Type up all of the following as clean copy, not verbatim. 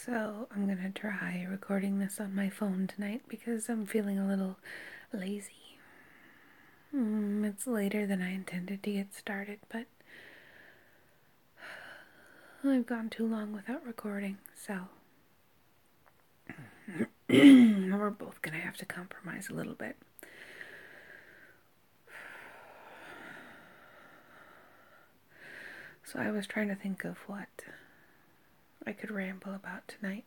So I'm gonna try recording this on my phone tonight because I'm feeling a little lazy. It's later than I intended to get started, but I've gone too long without recording, so we're both gonna have to compromise a little bit. So I was trying to think of what I could ramble about tonight.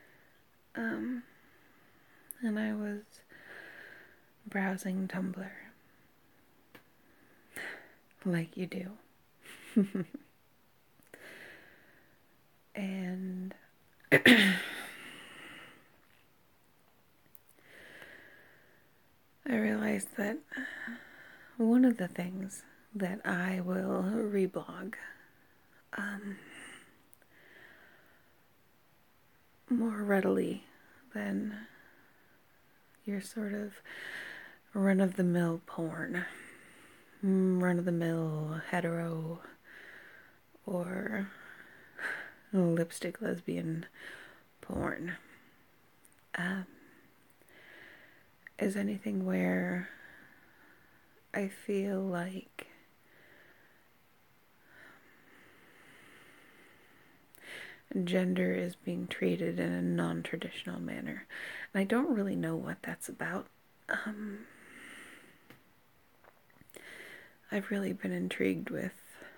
And I was browsing Tumblr. Like you do. And I realized that one of the things that I will reblog more readily than your sort of run-of-the-mill porn, run-of-the-mill hetero or lipstick lesbian porn, is anything where I feel like gender is being treated in a non-traditional manner. And I don't really know what that's about. I've really been intrigued with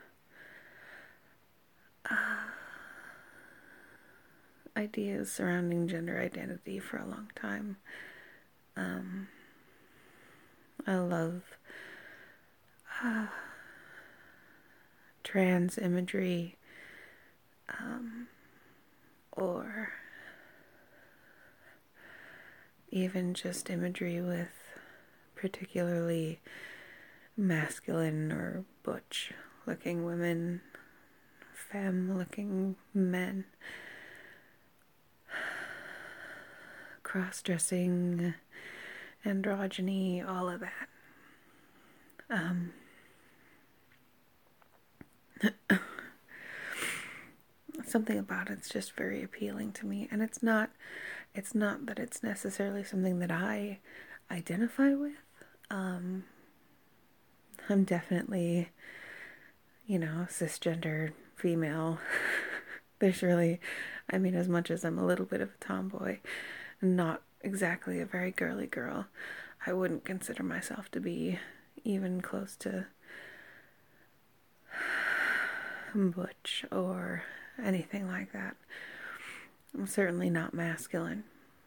ideas surrounding gender identity for a long time. I love trans imagery, or even just imagery with particularly masculine or butch looking women, femme looking men, cross-dressing, androgyny, all of that. Something about it's just very appealing to me, and it's not that it's necessarily something that I identify with. I'm definitely, cisgender female. There's really, as much as I'm a little bit of a tomboy, not exactly a very girly girl, I wouldn't consider myself to be even close to butch or anything like that. I'm certainly not masculine.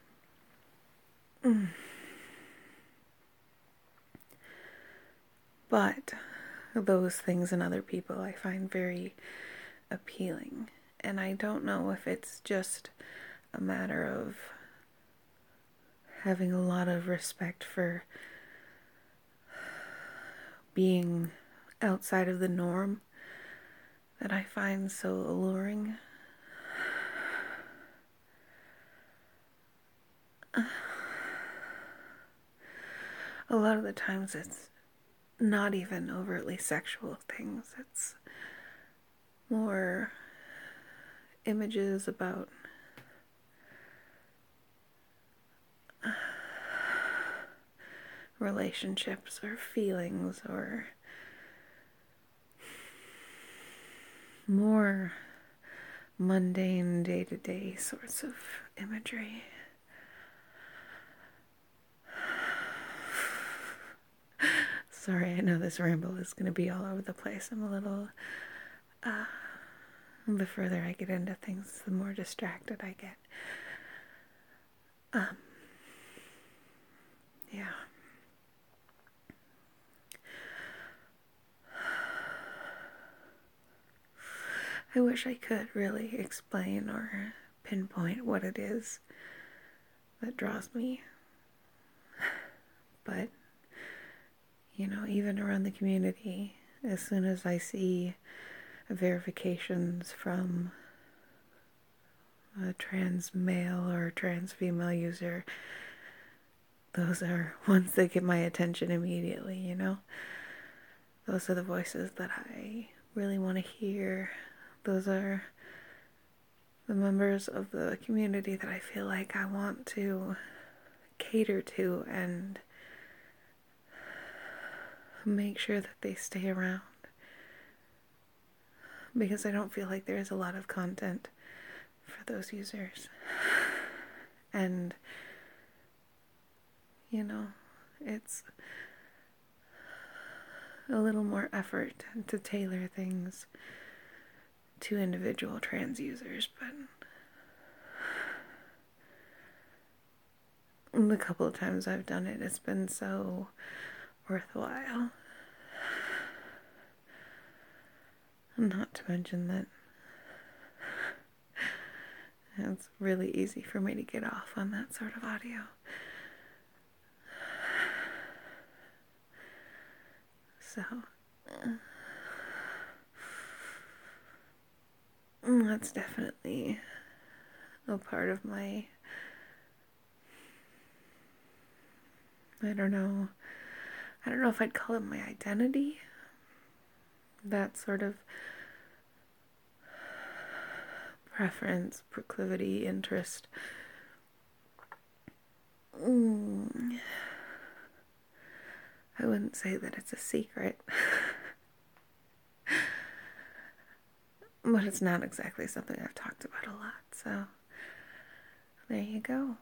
But those things in other people I find very appealing. And I don't know if it's just a matter of having a lot of respect for being outside of the norm that I find so alluring. A lot of the times it's not even overtly sexual things. It's more images about relationships or feelings or more mundane day-to-day sorts of imagery. Sorry, I know this ramble is going to be all over the place. I'm a little, the further I get into things, the more distracted I get. Yeah. I wish I could really explain or pinpoint what it is that draws me. But, even around the community, as soon as I see verifications from a trans male or trans female user, those are ones that get my attention immediately, Those are the voices that I really want to hear. Those are the members of the community that I feel like I want to cater to and make sure that they stay around, because I don't feel like there's a lot of content for those users. And it's a little more effort to tailor things to individual trans users, but the couple of times I've done it, it's been so worthwhile. Not to mention that it's really easy for me to get off on that sort of audio. So, that's definitely a part of my, I don't know if I'd call it my identity. That sort of preference, proclivity, interest. I wouldn't say that it's a secret. But it's not exactly something I've talked about a lot, so there you go.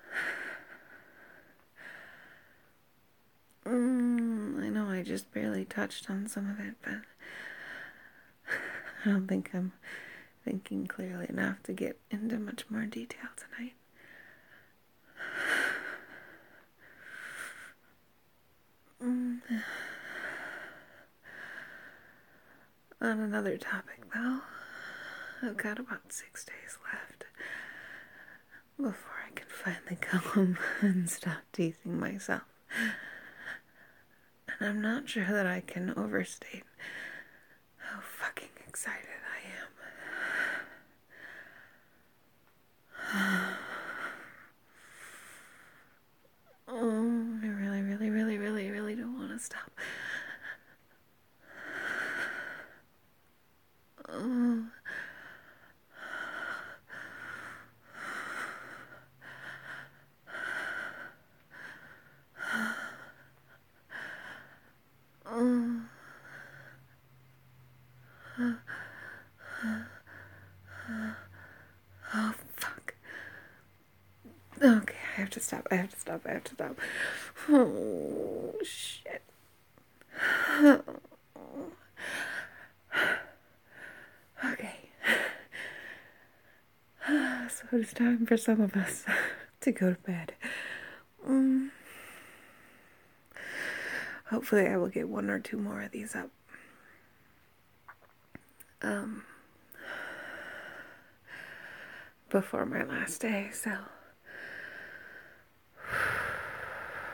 I know I just barely touched on some of it, but I don't think I'm thinking clearly enough to get into much more detail tonight. On another topic, though, I've got about 6 days left before I can finally go home and stop teasing myself. And I'm not sure that I can overstate how fucking excited I am. I really, really, really, really, really don't want to stop. Oh, fuck. Okay, I have to stop. Oh, shit. Okay. So it's time for some of us to go to bed. Hopefully I will get 1 or 2 more of these up. Before my last day, so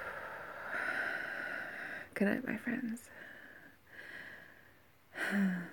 good night, my friends.